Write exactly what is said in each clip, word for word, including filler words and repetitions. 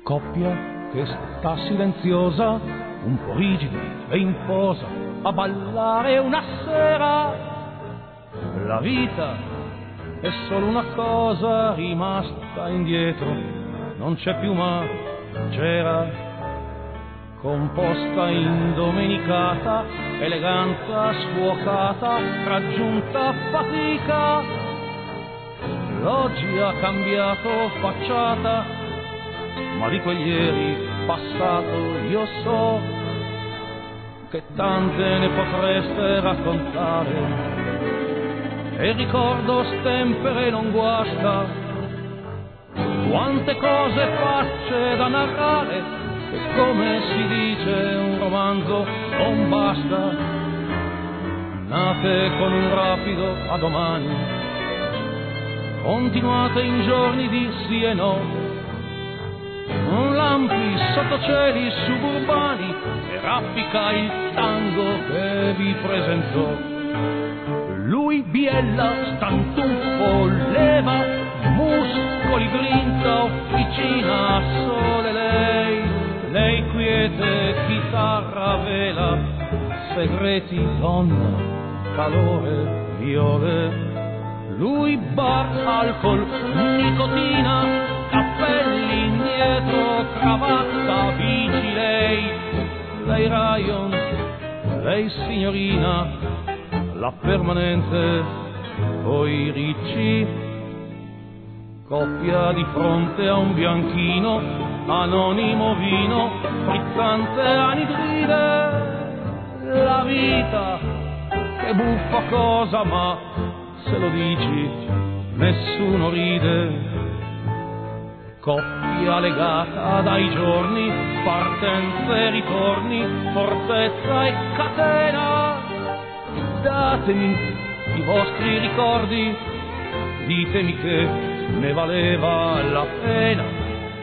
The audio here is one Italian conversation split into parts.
Coppia che sta silenziosa, un po' rigida e in posa, a ballare una sera. La vita è solo una cosa rimasta indietro, non c'è più ma c'era. Composta in domenicata, eleganza sfuocata, raggiunta fatica. L'oggi ha cambiato facciata, ma di quel ieri passato io so che tante ne potreste raccontare. E il ricordo stempere non guasta, quante cose facce da narrare. E come si dice un romanzo non basta, nate con un rapido a domani, continuate in giorni di sì e no, un lampi sotto cieli suburbani e raffica il tango che vi presentò. Lui biella, stantuffo, leva, muscoli, grinta, officina, sole lei. Lei quiete, chitarra, vela, segreti, donna, calore, viole. Lui bar, alcol, nicotina, cappelli indietro, cravatta, bici, lei. Lei Rayon, lei signorina, la permanente, coi ricci. Coppia di fronte a un bianchino, anonimo vino, frizzante anidride. La vita, che buffa cosa, ma se lo dici nessuno ride. Coppia legata dai giorni, partenze e ritorni, fortezza e catena. Datemi i vostri ricordi, ditemi che ne valeva la pena.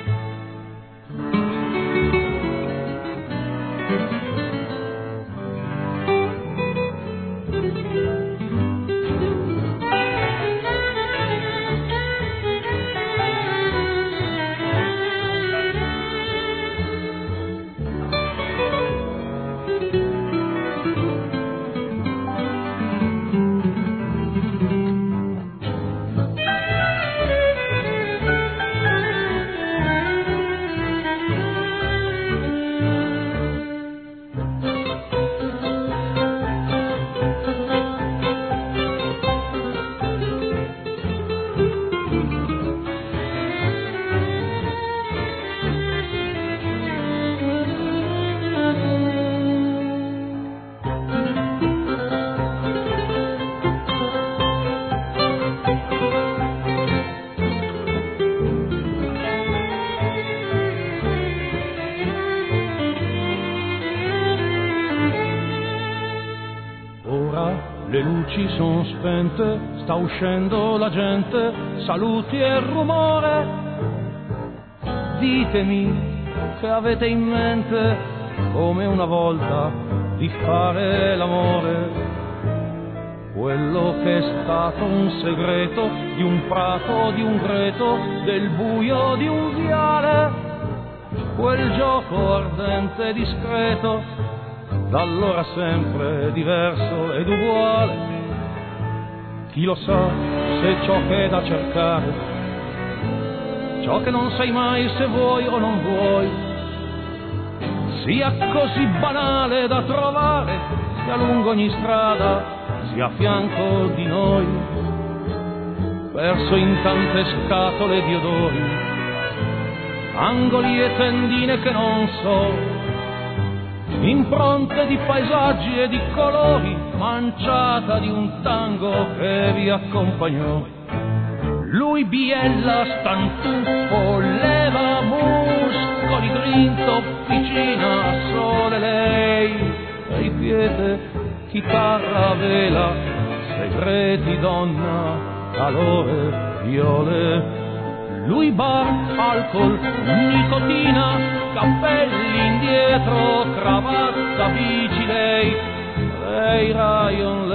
Le luci sono spente, sta uscendo la gente, saluti e rumore. Ditemi che avete in mente, come una volta, di fare l'amore. Quello che è stato un segreto di un prato, di un greto, del buio di un viale. Quel gioco ardente e discreto, da allora sempre diverso ed uguale. Chi lo sa se ciò che è da cercare, ciò che non sai mai se vuoi o non vuoi, sia così banale da trovare, sia lungo ogni strada, sia a fianco di noi, perso in tante scatole di odori, angoli e tendine che non so, impronte di paesaggi e di colori, manciata di un tango che vi accompagnò. Lui biella, stantuffo, leva, muscoli, grinta, officina, sole lei. E quiete, chitarra, vela, segreti, donna, calore, viole. Lui bar, alcol, nicotina, cappelli indietro, cravatta, bici, lei. Lei Rayon,